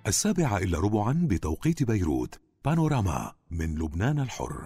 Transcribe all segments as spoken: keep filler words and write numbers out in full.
السابعة إلا ربعا بتوقيت بيروت. بانوراما من لبنان الحر.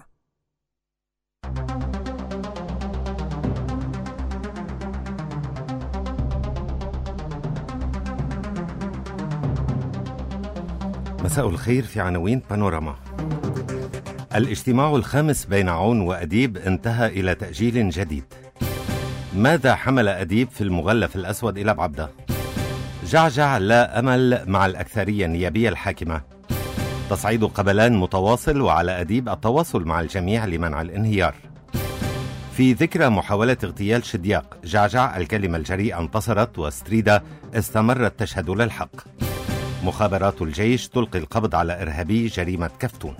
مساء الخير. في عناوين بانوراما: الاجتماع الخامس بين عون وأديب انتهى إلى تأجيل جديد. ماذا حمل أديب في المغلف الأسود إلى بعبدة؟ جعجع لا أمل مع الأكثرية النيابية الحاكمة. تصعيد قبلان متواصل وعلى أديب التواصل مع الجميع لمنع الانهيار. في ذكرى محاولة اغتيال شدياق، جعجع الكلمة الجريئة انتصرت وستريدا استمرت تشهد للحق. مخابرات الجيش تلقي القبض على إرهابي جريمة كفتون.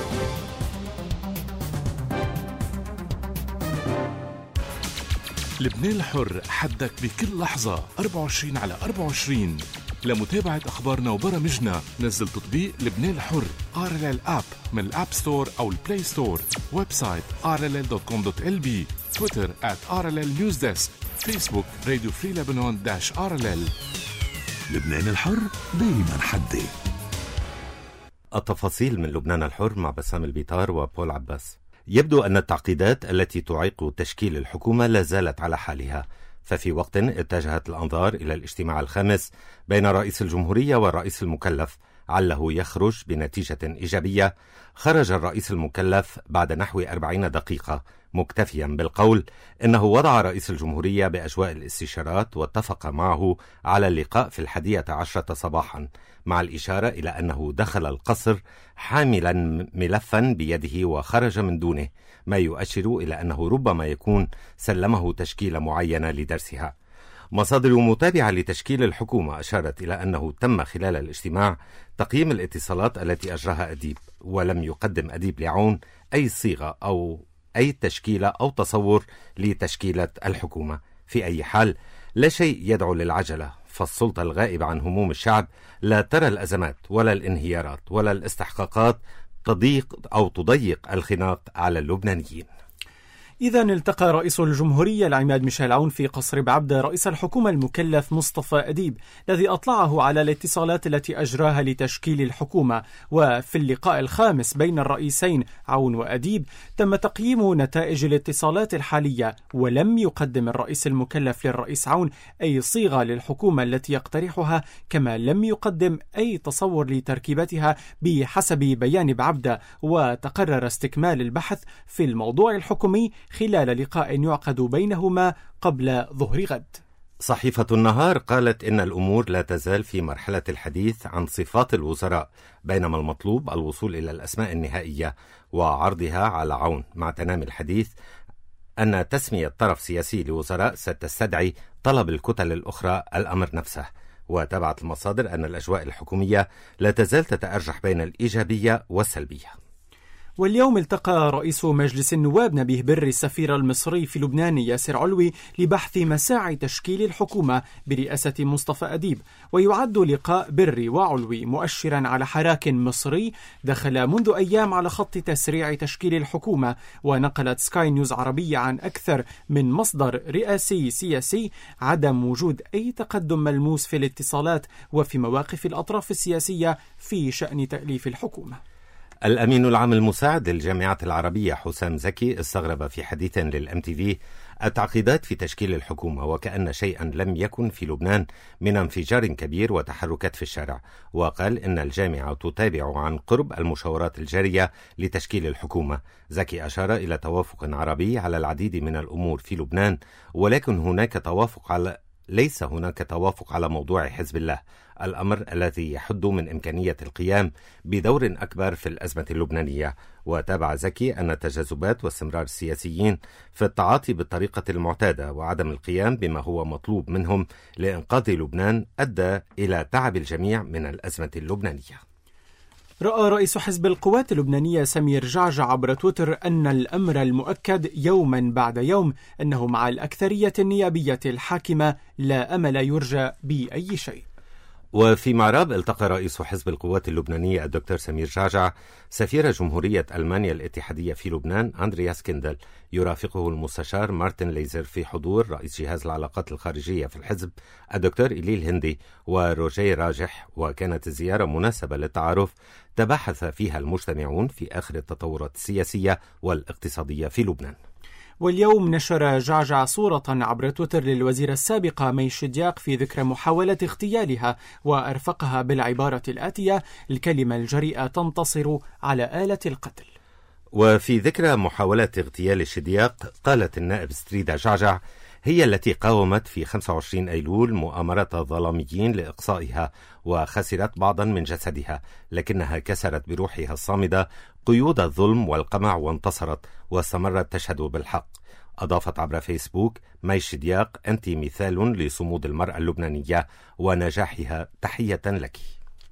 لبنان الحر، حدك بكل لحظة أربعة وعشرين على أربعة وعشرين. لمتابعة أخبارنا وبرامجنا نزل تطبيق لبنان الحر آر إل إل آب من الآب ستور أو البلاي ستور. ويب سايت آر إل إل دوت كوم دوت إل بي. تويتر آت آر إل إل نيوز ديسك. فيسبوك راديو فري لبنان داش آر إل إل. لبنان الحر دايما حدي. التفاصيل من لبنان الحر مع بسام البيطار وبول عباس. يبدو أن التعقيدات التي تعيق تشكيل الحكومة لا زالت على حالها، ففي وقت اتجهت الأنظار إلى الاجتماع الخامس بين رئيس الجمهورية والرئيس المكلف عله يخرج بنتيجة إيجابية، خرج الرئيس المكلف بعد نحو أربعين دقيقة مكتفيا بالقول إنه وضع رئيس الجمهورية بأجواء الاستشارات واتفق معه على اللقاء في الحادية عشرة صباحا، مع الإشارة إلى أنه دخل القصر حاملا ملفا بيده وخرج من دونه، ما يؤشر إلى أنه ربما يكون سلمه تشكيلة معينة لدرسها. مصادر متابعة لتشكيل الحكومة أشارت إلى أنه تم خلال الاجتماع تقييم الاتصالات التي أجراها أديب، ولم يقدم أديب لعون أي صيغة أو أي تشكيلة أو تصور لتشكيلة الحكومة. في أي حال لا شيء يدعو للعجلة، فالسلطة الغائبة عن هموم الشعب لا ترى الأزمات ولا الانهيارات ولا الاستحقاقات تضيق أو تضيق الخناق على اللبنانيين. إذن التقى رئيس الجمهورية العماد ميشيل عون في قصر بعبدة رئيس الحكومة المكلف مصطفى أديب، الذي أطلعه على الاتصالات التي أجراها لتشكيل الحكومة. وفي اللقاء الخامس بين الرئيسين عون وأديب تم تقييم نتائج الاتصالات الحالية، ولم يقدم الرئيس المكلف للرئيس عون أي صيغة للحكومة التي يقترحها، كما لم يقدم أي تصور لتركيبتها بحسب بيان بعبدة. وتقرر استكمال البحث في الموضوع الحكومي خلال لقاء يعقد بينهما قبل ظهر غد. صحيفة النهار قالت إن الأمور لا تزال في مرحلة الحديث عن صفات الوزراء، بينما المطلوب الوصول إلى الأسماء النهائية وعرضها على عون، مع تنامي الحديث أن تسمية طرف سياسي لوزراء ستستدعي طلب الكتل الأخرى الأمر نفسه. وتابعت المصادر أن الأجواء الحكومية لا تزال تتأرجح بين الإيجابية والسلبية. واليوم التقى رئيس مجلس النواب نبيه بري السفير المصري في لبنان ياسر علوي لبحث مساعي تشكيل الحكومة برئاسة مصطفى أديب. ويعد لقاء بري وعلوي مؤشرا على حراك مصري دخل منذ أيام على خط تسريع تشكيل الحكومة. ونقلت سكاي نيوز عربية عن أكثر من مصدر رئاسي سياسي عدم وجود أي تقدم ملموس في الاتصالات وفي مواقف الأطراف السياسية في شأن تأليف الحكومة. الأمين العام المساعد للجامعة العربية حسام زكي استغرب في حديث للأم تي في التعقيدات في تشكيل الحكومة، وكأن شيئا لم يكن في لبنان من انفجار كبير وتحركات في الشارع. وقال إن الجامعة تتابع عن قرب المشاورات الجارية لتشكيل الحكومة. زكي أشار إلى توافق عربي على العديد من الأمور في لبنان، ولكن هناك توافق على ليس هناك توافق على موضوع حزب الله، الأمر الذي يحد من إمكانية القيام بدور أكبر في الأزمة اللبنانية. وتابع زكي أن التجاذبات واستمرار السياسيين في التعاطي بالطريقة المعتادة وعدم القيام بما هو مطلوب منهم لإنقاذ لبنان أدى إلى تعب الجميع من الأزمة اللبنانية. رأى رئيس حزب القوات اللبنانية سمير جعجع عبر تويتر أن الأمر المؤكد يوما بعد يوم أنه مع الأكثرية النيابية الحاكمة لا أمل يرجى بأي شيء. وفي معراب التقى رئيس حزب القوات اللبنانية الدكتور سمير جعجع سفير جمهورية ألمانيا الاتحادية في لبنان أندرياس كيندل، يرافقه المستشار مارتن ليزر في حضور رئيس جهاز العلاقات الخارجية في الحزب الدكتور إليل هندي وروجيه راجح. وكانت الزيارة مناسبة للتعارف تباحث فيها المجتمعون في آخر التطورات السياسية والاقتصادية في لبنان. واليوم نشر جعجع صورة عبر تويتر للوزيرة السابقة مي شدياق في ذكرى محاولة اغتيالها، وأرفقها بالعبارة الآتية: الكلمة الجريئة تنتصر على آلة القتل. وفي ذكرى محاولة اغتيال شدياق قالت النائب ستريدا جعجع: هي التي قاومت في خمسة وعشرين أيلول مؤامرة ظلاميين لإقصائها وخسرت بعضا من جسدها، لكنها كسرت بروحها الصامدة قيود الظلم والقمع وانتصرت واستمرت تشهد بالحق. أضافت عبر فيسبوك: مي شدياق، أنت مثال لصمود المرأة اللبنانية ونجاحها، تحية لك.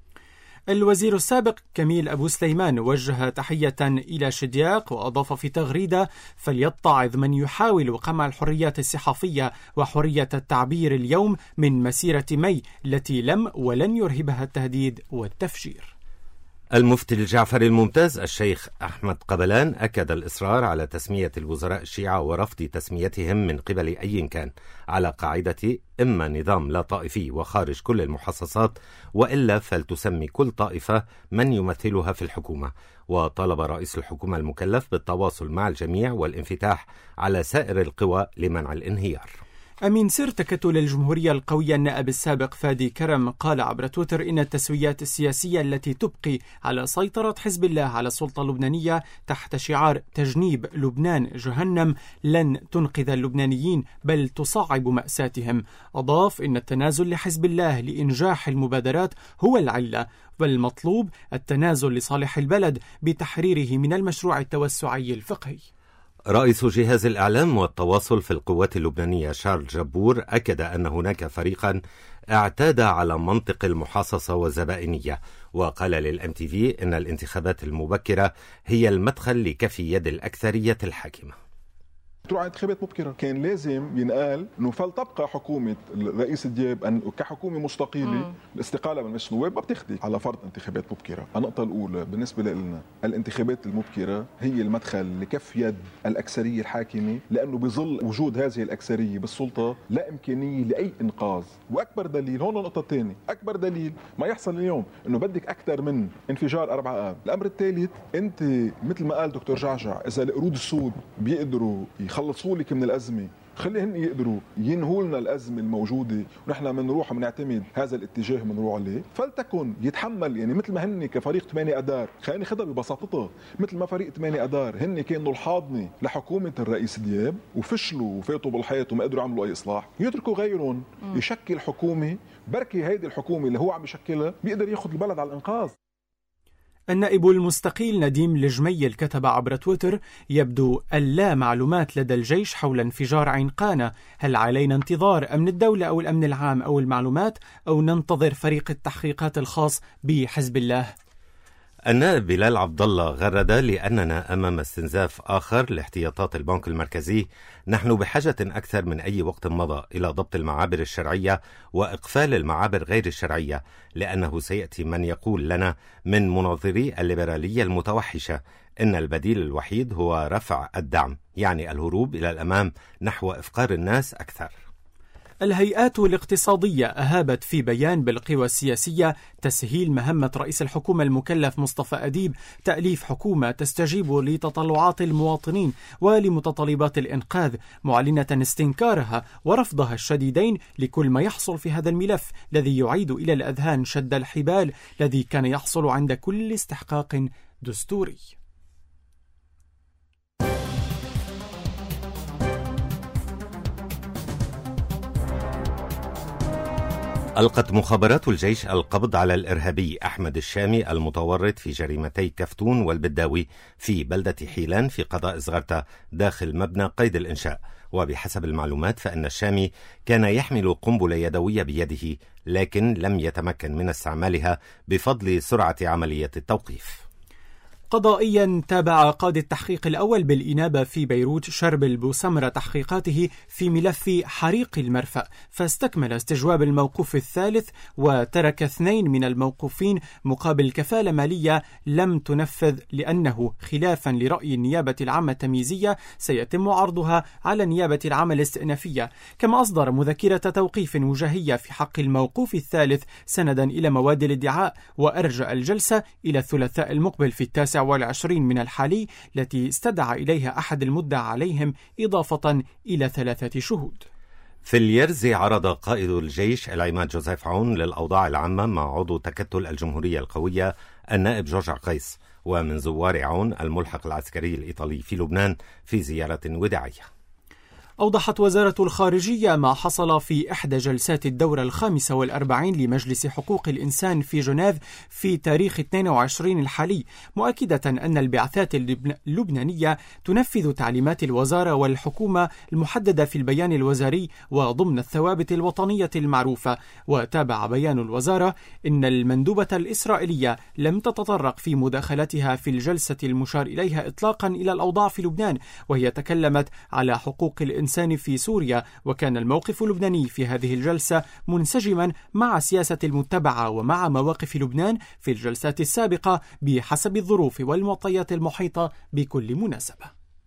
الوزير السابق كميل أبو سليمان وجه تحية إلى شدياق وأضاف في تغريدة: فليتعظ من يحاول قمع الحريات الصحفية وحرية التعبير اليوم من مسيرة مي التي لم ولن يرهبها التهديد والتفجير. المفتي الجعفري الممتاز الشيخ أحمد قبلان أكد الإصرار على تسمية الوزراء الشيعة ورفض تسميتهم من قبل أي كان، على قاعدة إما نظام لا طائفي وخارج كل المحصصات، وإلا فلتسمي كل طائفة من يمثلها في الحكومة. وطلب رئيس الحكومة المكلف بالتواصل مع الجميع والانفتاح على سائر القوى لمنع الانهيار. أمين سر تكتل الجمهورية القوية النائب السابق فادي كرم قال عبر تويتر إن التسويات السياسية التي تبقي على سيطرة حزب الله على السلطة اللبنانية تحت شعار تجنيب لبنان جهنم لن تنقذ اللبنانيين بل تصعب مأساتهم. أضاف إن التنازل لحزب الله لإنجاح المبادرات هو العلة، والمطلوب التنازل لصالح البلد بتحريره من المشروع التوسعي الفقهي. رئيس جهاز الإعلام والتواصل في القوات اللبنانية شارل جبور أكد أن هناك فريقا اعتاد على منطق المحاصصة والزبائنية، وقال للأم تي في إن الانتخابات المبكرة هي المدخل لكفي يد الأكثرية الحاكمة. تروح على انتخابات مبكرة، كان لازم ينقال انه فلتبقى حكومة الرئيس دياب أن كحكومة مستقلة الاستقالة من مجلس النواب ما بتخدي على فرض انتخابات مبكرة. النقطة الأولى بالنسبة لنا الانتخابات المبكرة هي المدخل لكف يد الأكثرية الحاكمة، لأنه بظل وجود هذه الأكثرية بالسلطة لا إمكانية لأي إنقاذ. وأكبر دليل هون النقطة الثانية، أكبر دليل ما يحصل اليوم إنه بدك أكثر من انفجار أربعة آب. الأمر الثالث، أنت مثل ما قال دكتور جعجع إذا القرود السود بيقدروا خلصوا لك من الأزمة، خليهن يقدروا ينهوا لنا الأزمة الموجودة ونحن منروح ومنعتمد هذا الاتجاه منروح عليه، فلتكن يتحمل. يعني مثل ما هن كفريق ثمانية أدار، خليني خدها ببساطتها، مثل ما فريق ثمانية أدار هن كانوا الحاضنة لحكومة الرئيس دياب وفشلوا وفاتوا بالحيط وما قدروا يعملوا أي إصلاح، يتركوا غيرهم يشكل حكومة، بركي هيدي الحكومة اللي هو عم يشكلها بيقدر ياخذ البلد على الإنقاذ. النائب المستقيل نديم الجميل كتب عبر تويتر: يبدو اللا معلومات لدى الجيش حول انفجار عين قانا، هل علينا انتظار أمن الدولة أو الأمن العام أو المعلومات، أو ننتظر فريق التحقيقات الخاص بحزب الله؟ النائب بلال عبد الله غرد: لأننا أمام استنزاف آخر لاحتياطات البنك المركزي، نحن بحاجة أكثر من أي وقت مضى إلى ضبط المعابر الشرعية وإقفال المعابر غير الشرعية، لأنه سيأتي من يقول لنا من مناظري الليبرالية المتوحشة إن البديل الوحيد هو رفع الدعم، يعني الهروب إلى الأمام نحو إفقار الناس أكثر. الهيئات الاقتصادية أهابت في بيان بالقوى السياسية تسهيل مهمة رئيس الحكومة المكلف مصطفى أديب تأليف حكومة تستجيب لتطلعات المواطنين ولمتطلبات الإنقاذ، معلنة استنكارها ورفضها الشديدين لكل ما يحصل في هذا الملف الذي يعيد إلى الأذهان شد الحبال الذي كان يحصل عند كل استحقاق دستوري. ألقت مخابرات الجيش القبض على الإرهابي أحمد الشامي المتورط في جريمتي كفتون والبداوي في بلدة حيلان في قضاء زغرتة داخل مبنى قيد الإنشاء. وبحسب المعلومات فإن الشامي كان يحمل قنبلة يدوية بيده، لكن لم يتمكن من استعمالها بفضل سرعة عملية التوقيف. قضائيا، تابع قاضي التحقيق الأول بالإنابة في بيروت شربل بوسمرة تحقيقاته في ملف حريق المرفأ، فاستكمل استجواب الموقوف الثالث وترك اثنين من الموقوفين مقابل كفالة مالية لم تنفذ لأنه خلافا لرأي النيابة العامة التمييزية سيتم عرضها على النيابة العامة الاستئنافية. كما أصدر مذكرة توقيف وجاهية في حق الموقوف الثالث سندا إلى مواد الادعاء، وأرجأ الجلسة إلى الثلاثاء المقبل في التاسع والعشرين من الحالي التي استدعى إليها أحد المدعى عليهم إضافة إلى ثلاثة شهود. في اليرزي عرض قائد الجيش العماد جوزيف عون للأوضاع العامة مع عضو تكتل الجمهورية القوية النائب جورج عقيس، ومن زوار عون الملحق العسكري الإيطالي في لبنان في زيارة وداعية. أوضحت وزارة الخارجية ما حصل في إحدى جلسات الدورة الخامسة والأربعين لمجلس حقوق الإنسان في جنيف في تاريخ اثنين وعشرين الحالي، مؤكدة أن البعثات اللبنانية تنفذ تعليمات الوزارة والحكومة المحددة في البيان الوزاري وضمن الثوابت الوطنية المعروفة. وتابع بيان الوزارة إن المندوبة الإسرائيلية لم تتطرق في مداخلتها في الجلسة المشار إليها إطلاقا إلى الأوضاع في لبنان، وهي تكلمت على حقوق الإنسان في سوريا. وكان الموقف اللبناني في هذه الجلسة منسجما مع سياسة المتبعة ومع مواقف لبنان في الجلسات السابقة بحسب الظروف والمعطيات المحيطة بكل مناسبة.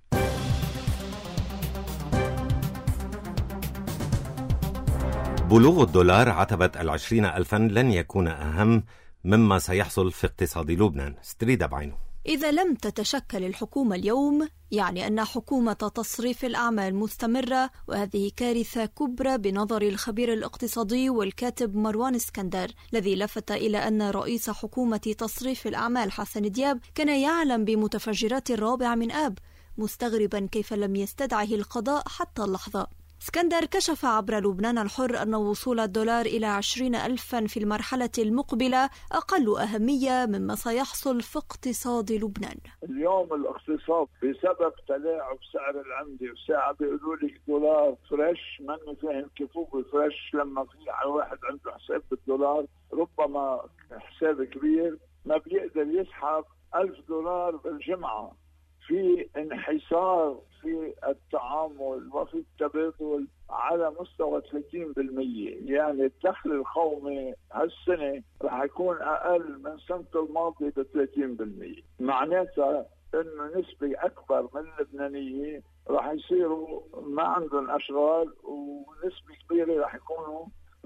بلوغ الدولار عتبة العشرين ألفا لن يكون أهم مما سيحصل في اقتصاد لبنان. ستريدا بعينه. إذا لم تتشكل الحكومة اليوم يعني أن حكومة تصريف الأعمال مستمرة، وهذه كارثة كبرى بنظر الخبير الاقتصادي والكاتب مروان اسكندر، الذي لفت إلى أن رئيس حكومة تصريف الأعمال حسن دياب كان يعلم بمتفجرات الرابع من آب، مستغربا كيف لم يستدعه القضاء حتى اللحظة. اسكندر كشف عبر لبنان الحر أن وصول الدولار إلى عشرين ألفا في المرحلة المقبلة أقل أهمية مما سيحصل في اقتصاد لبنان. اليوم الاقتصاد بسبب تلاعب سعر العملة، وساعة بيقولوا لك دولار فريش، ماني فاهم كيف هو فريش لما في واحد عنده حساب بالدولار ربما حساب كبير ما بيقدر يسحب ألف دولار بالجمعة. في انحسار في التعامل وفي التبادل على مستوى ثلاثين بالمئة، يعني الدخل القومي هالسنة رح يكون أقل من سنة الماضية ب ثلاثين بالمئة، معناتها إنه نسبة أكبر من اللبنانيين رح يصيروا ما عندهم أشغال، ونسبة كبيرة رح يكونوا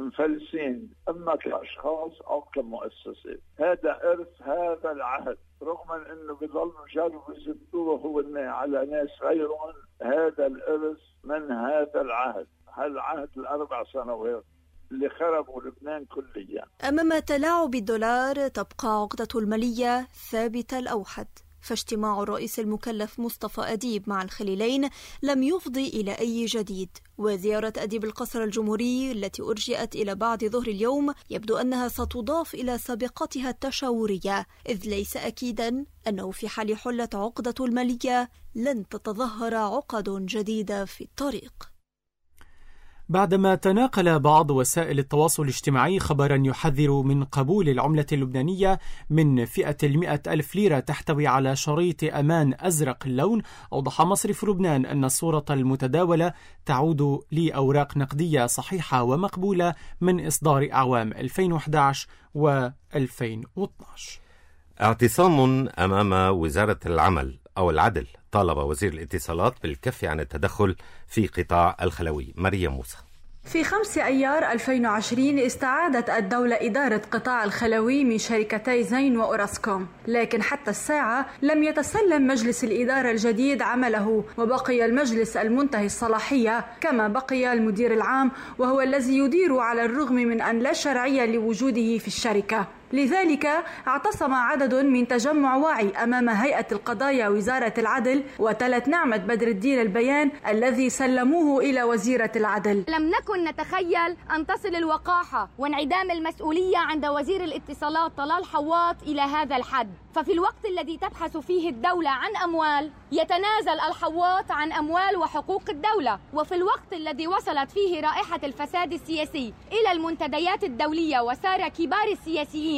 مفلسين إما كأشخاص أو كمؤسسات. هذا إرث هذا العهد، رغم أنه بيظلوا يجربوا يزبطوه هو على ناس غيرهم. هذا الإرث من هذا العهد، هالعهد الأربع سنوات اللي خربوا لبنان كليا. أمام تلاعب الدولار تبقى عقدة المالية ثابتة الأوحد، فاجتماع الرئيس المكلف مصطفى أديب مع الخليلين لم يفضي إلى أي جديد، وزيارة أديب القصر الجمهوري التي أرجئت إلى بعد ظهر اليوم يبدو أنها ستضاف إلى سابقتها التشاورية، إذ ليس أكيدا أنه في حال حلت عقدة المالية لن تتظهر عقد جديدة في الطريق. بعدما تناقل بعض وسائل التواصل الاجتماعي خبرا يحذر من قبول العملة اللبنانية من فئة المئة ألف ليرة تحتوي على شريط أمان أزرق اللون، أوضح مصرف لبنان أن الصورة المتداولة تعود لأوراق نقدية صحيحة ومقبولة من إصدار أعوام ألفين وأحد عشر و ألفين واثني عشر. اعتصام أمام وزارة العمل أو العدل طالب وزير الاتصالات بالكف عن التدخل في قطاع الخلوي. مريم موسى. في خمسة أيار ألفين وعشرين استعادت الدولة إدارة قطاع الخلوي من شركتي زين وأوراسكوم، لكن حتى الساعة لم يتسلم مجلس الإدارة الجديد عمله، وبقي المجلس المنتهي الصلاحية كما بقي المدير العام، وهو الذي يدير على الرغم من أن لا شرعية لوجوده في الشركة. لذلك اعتصم عدد من تجمع واعي أمام هيئة القضايا وزارة العدل، وتلت نعمة بدر الدين البيان الذي سلموه إلى وزيرة العدل. لم نكن نتخيل أن تصل الوقاحة وانعدام المسؤولية عند وزير الاتصالات طلال حواط إلى هذا الحد، ففي الوقت الذي تبحث فيه الدولة عن أموال يتنازل الحواط عن أموال وحقوق الدولة، وفي الوقت الذي وصلت فيه رائحة الفساد السياسي إلى المنتديات الدولية وسار كبار السياسيين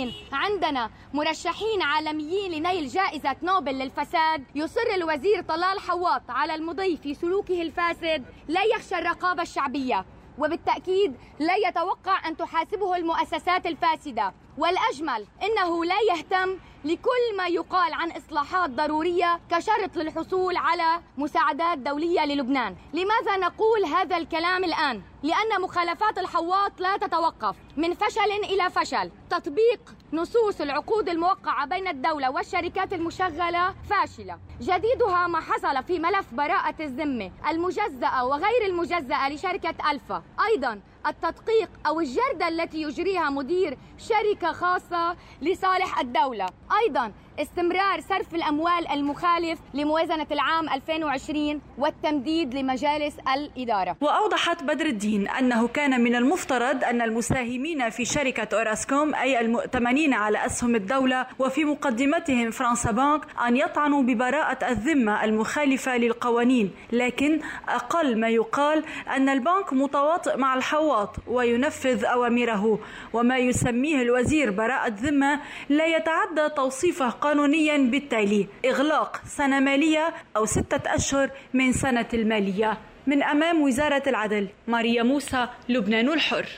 حين عندنا مرشحين عالميين لنيل جائزة نوبل للفساد، يصر الوزير طلال حواط على المضي في سلوكه الفاسد لا يخشى الرقابة الشعبية، وبالتأكيد لا يتوقع أن تحاسبه المؤسسات الفاسدة. والأجمل إنه لا يهتم لكل ما يقال عن إصلاحات ضرورية كشرط للحصول على مساعدات دولية للبنان. لماذا نقول هذا الكلام الآن؟ لأن مخالفات الحواط لا تتوقف، من فشل إلى فشل. تطبيق نصوص العقود الموقعة بين الدولة والشركات المشغلة فاشلة. جديدها ما حصل في ملف براءة الذمة المجزأة وغير المجزأة لشركة ألفا. أيضا التدقيق أو الجردة التي يجريها مدير شركة خاصة لصالح الدولة. أيضا استمرار صرف الأموال المخالف لموازنة العام ألفين وعشرين والتمديد لمجالس الإدارة. وأوضحت بدر الدين أنه كان من المفترض أن المساهمين في شركة أوراسكوم أي المؤتمنين على أسهم الدولة وفي مقدمتهم فرنسا بانك أن يطعنوا ببراءة الذمة المخالفة للقوانين، لكن أقل ما يقال أن البنك متواطئ مع الحواط وينفذ أوامره، وما يسميه الوزير براءة ذمة لا يتعدى توصيفه قانونيا بالتالي: إغلاق سنة مالية أو ستة أشهر من سنة المالية. من أمام وزارة العدل، ماريا موسى، لبنان الحر.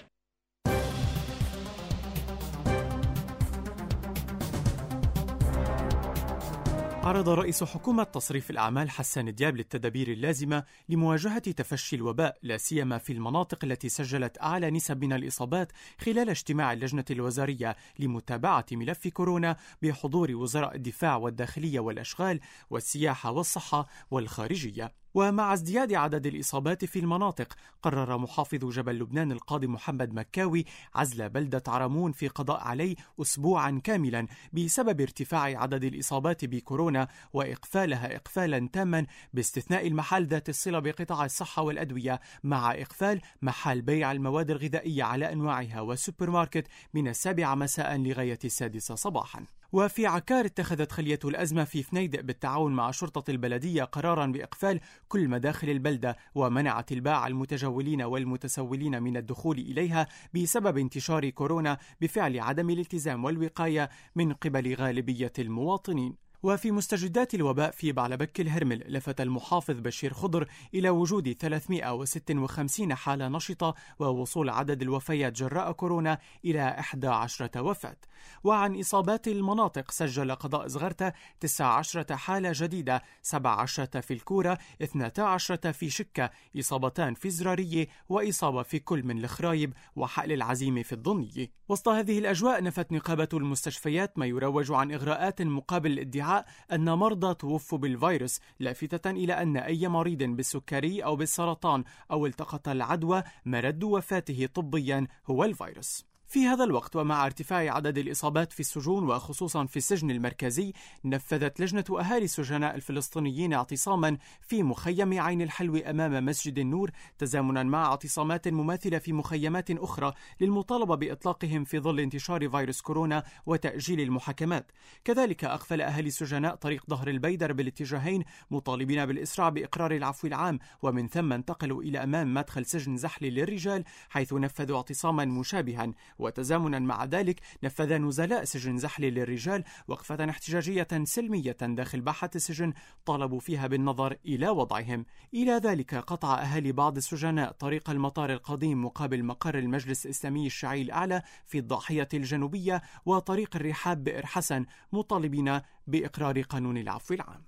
عرض رئيس حكومة تصريف الأعمال حسان دياب للتدابير اللازمة لمواجهة تفشي الوباء، لا سيما في المناطق التي سجلت أعلى نسب من الإصابات، خلال اجتماع اللجنة الوزارية لمتابعة ملف كورونا بحضور وزراء الدفاع والداخلية والأشغال والسياحة والصحة والخارجية. ومع ازدياد عدد الإصابات في المناطق، قرر محافظ جبل لبنان القاضي محمد مكاوي عزل بلدة عرمون في قضاء علي أسبوعا كاملا بسبب ارتفاع عدد الإصابات بكورونا، وإقفالها إقفالا تاما باستثناء المحال ذات الصلة بقطاع الصحة والأدوية، مع إقفال محال بيع المواد الغذائية على أنواعها وسوبر ماركت من السابعة مساء لغاية السادسة صباحا. وفي عكار اتخذت خلية الأزمة في فنيدق بالتعاون مع شرطة البلدية قرارا بإقفال كل مداخل البلدة، ومنعت الباعة المتجولين والمتسولين من الدخول إليها بسبب انتشار كورونا بفعل عدم الالتزام والوقاية من قبل غالبية المواطنين. وفي مستجدات الوباء في بعلبك الهرمل، لفت المحافظ بشير خضر إلى وجود ثلاثمئة وستة وخمسين حالة نشطة ووصول عدد الوفيات جراء كورونا إلى إحدى عشرة وفاة. وعن إصابات المناطق، سجل قضاء زغرتة تسعة عشر حالة جديدة، سبعة عشر في الكورة، اثنتا عشرة في شكة، إصابتان في زرارية، وإصابة في كل من الخرايب وحقل العزيمة في الضنية. وسط هذه الأجواء، نفت نقابة المستشفيات ما يروج عن إغراءات مقابل الادعاء أن مرضى توفوا بالفيروس، لافتة إلى أن أي مريض بالسكري أو بالسرطان أو التقط العدوى مرد وفاته طبيا هو الفيروس. في هذا الوقت، ومع ارتفاع عدد الإصابات في السجون وخصوصا في السجن المركزي، نفذت لجنة أهالي السجناء الفلسطينيين اعتصاما في مخيم عين الحلو أمام مسجد النور، تزامنا مع اعتصامات مماثلة في مخيمات أخرى للمطالبة بإطلاقهم في ظل انتشار فيروس كورونا وتأجيل المحاكمات. كذلك أغفل أهالي السجناء طريق ظهر البيدر بالاتجاهين، مطالبين بالإسراع بإقرار العفو العام، ومن ثم انتقلوا إلى أمام مدخل سجن زحلي للرجال، حيث نفذوا اعتصاما مشابها. وتزامنا مع ذلك، نفذ نزلاء سجن زحلي للرجال وقفة احتجاجية سلمية داخل باحة السجن، طالبوا فيها بالنظر إلى وضعهم. إلى ذلك، قطع أهالي بعض السجناء طريق المطار القديم مقابل مقر المجلس الإسلامي الشيعي الأعلى في الضاحية الجنوبية وطريق الرحاب بئر حسن، مطالبين بإقرار قانون العفو العام.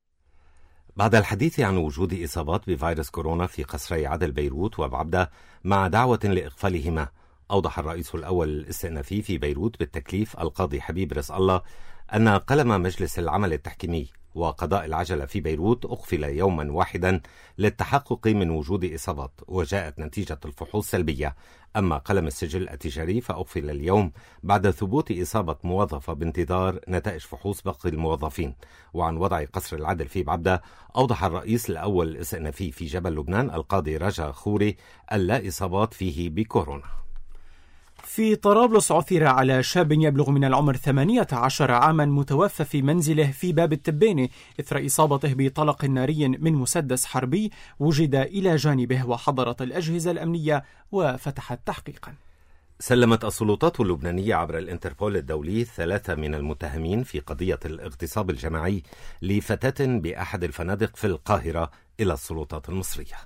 بعد الحديث عن وجود إصابات بفيروس كورونا في قصري عدل بيروت وبعبدة مع دعوة لإقفالهما، أوضح الرئيس الأول الاستئنافي في بيروت بالتكليف القاضي حبيب رزق الله أن قلم مجلس العمل التحكيمي وقضاء العجلة في بيروت أقفل يوما واحدا للتحقق من وجود إصابات، وجاءت نتيجة الفحوص سلبية. أما قلم السجل التجاري فأقفل اليوم بعد ثبوت إصابة موظفة بانتظار نتائج فحوص باقي الموظفين. وعن وضع قصر العدل في بعبدة، أوضح الرئيس الأول الاستئنافي في جبل لبنان القاضي رجا خوري اللا إصابات فيه بكورونا. في طرابلس، عثر على شاب يبلغ من العمر ثمانية عشر عاما متوفى في منزله في باب التبينة إثر إصابته بطلق ناري من مسدس حربي وجد إلى جانبه، وحضرت الأجهزة الأمنية وفتحت تحقيقا. سلمت السلطات اللبنانية عبر الانتربول الدولي ثلاثة من المتهمين في قضية الاغتصاب الجماعي لفتاة بأحد الفنادق في القاهرة إلى السلطات المصرية.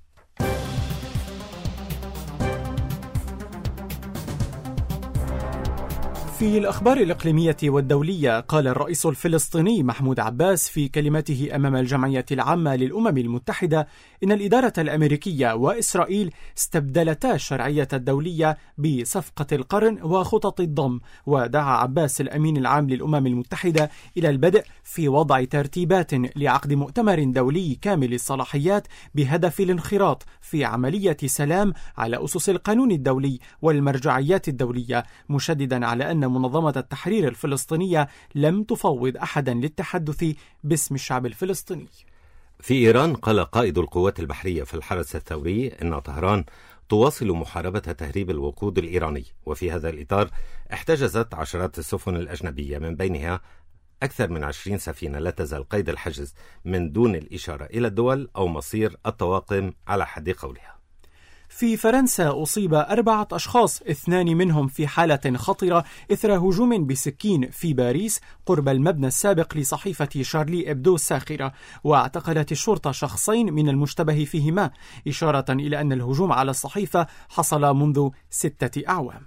في الأخبار الإقليمية والدولية، قال الرئيس الفلسطيني محمود عباس في كلمته أمام الجمعية العامة للأمم المتحدة إن الإدارة الأمريكية وإسرائيل استبدلتا الشرعية الدولية بصفقة القرن وخطط الضم، ودعا عباس الأمين العام للأمم المتحدة إلى البدء في وضع ترتيبات لعقد مؤتمر دولي كامل الصلاحيات بهدف الانخراط في عملية سلام على أسس القانون الدولي والمرجعيات الدولية، مشددا على أن منظمة التحرير الفلسطينية لم تفوض أحدا للتحدث باسم الشعب الفلسطيني. في إيران، قال قائد القوات البحرية في الحرس الثوري إن طهران تواصل محاربة تهريب الوقود الإيراني، وفي هذا الإطار احتجزت عشرات السفن الأجنبية، من بينها أكثر من عشرين سفينة لا تزال قيد الحجز من دون الإشارة إلى الدول أو مصير الطواقم على حد قولها. في فرنسا أصيب أربعة أشخاص، اثنان منهم في حالة خطرة إثر هجوم بسكين في باريس قرب المبنى السابق لصحيفة شارلي إبدو الساخرة، واعتقلت الشرطة شخصين من المشتبه فيهما، إشارة إلى أن الهجوم على الصحيفة حصل منذ ستة أعوام.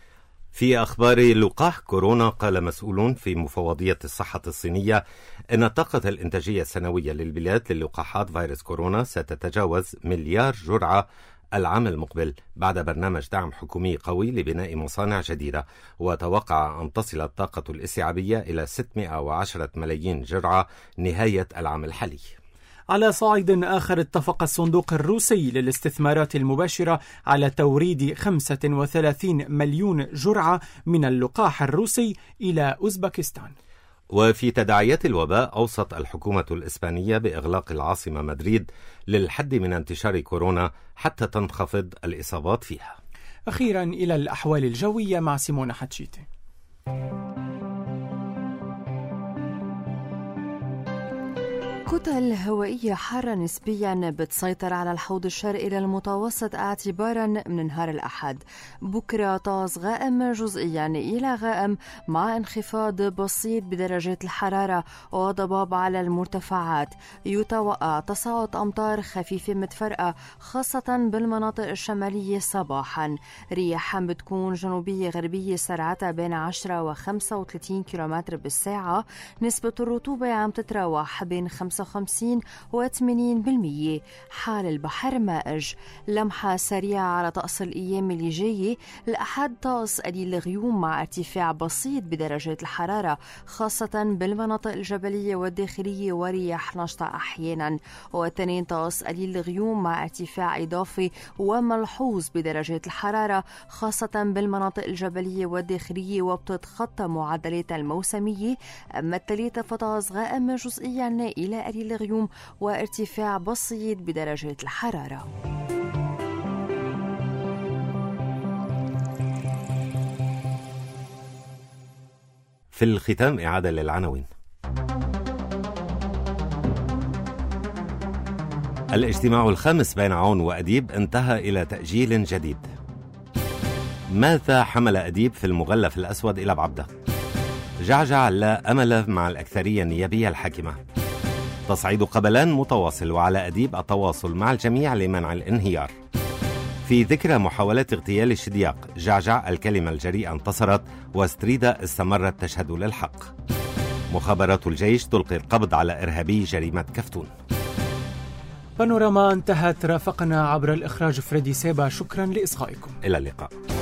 في أخبار لقاح كورونا، قال مسؤولون في مفوضية الصحة الصينية أن الطاقة الإنتاجية السنوية للبلاد للقاحات فيروس كورونا ستتجاوز مليار جرعة العام المقبل بعد برنامج دعم حكومي قوي لبناء مصانع جديدة، وتوقع أن تصل الطاقة الاستيعابية إلى ستمائة وعشرة ملايين جرعة نهاية العام الحالي. على صعيد آخر، اتفق الصندوق الروسي للاستثمارات المباشرة على توريد خمسة وثلاثين مليون جرعة من اللقاح الروسي إلى أوزبكستان. وفي تداعيات الوباء، أوصت الحكومة الإسبانية بإغلاق العاصمة مدريد للحد من انتشار كورونا حتى تنخفض الإصابات فيها. أخيرا إلى الأحوال الجوية مع سيمونة حتشيتي. كتل هوائية حارة نسبيا بتسيطر على الحوض الشرقي للمتوسط اعتبارا من نهار الأحد. بكرة طقس غائم جزئيا إلى غائم مع انخفاض بسيط بدرجات الحرارة وضباب على المرتفعات. يتوقع تصاعد أمطار خفيفة متفرقة خاصة بالمناطق الشمالية صباحا. رياح بتكون جنوبية غربية سرعتها بين عشرة وخمسة وثلاثين كيلومتر بالساعة. نسبة الرطوبة عم تتراوح بين خمسة وخمسين وثمانين بالمية. حال البحر مائج. لمحة سريعة على طقس الأيام اللي جاية. الأحد طقس قليل غيوم مع ارتفاع بسيط بدرجات الحرارة خاصة بالمناطق الجبلية والداخلية ورياح نشطة أحيانا. والاثنين طقس قليل غيوم مع ارتفاع إضافي وملحوظ بدرجات الحرارة خاصة بالمناطق الجبلية والداخلية وبتتخطى معدلات الموسمية. أما الثلاثة فطقس غائم جزئيا إلى قليل غيوم وارتفاع بسيط بدرجات الحرارة. في الختام إعادة للعناوين. الاجتماع الخامس بين عون وأديب انتهى إلى تأجيل جديد. ماذا حمل أديب في المغلف الأسود إلى بعبدة؟ جعجع لا أمل مع الأكثرية النيابية الحاكمة. تصعيد قبلان متواصل وعلى أديب التواصل مع الجميع لمنع الانهيار. في ذكرى محاولة اغتيال الشدياق، جعجع الكلمة الجريئة انتصرت وستريدا استمرت تشهد للحق. مخابرات الجيش تلقي القبض على إرهابي جريمة كفتون. بانوراما انتهت. رافقنا عبر الإخراج فريدي سيبا. شكرا لإصغائكم. إلى اللقاء.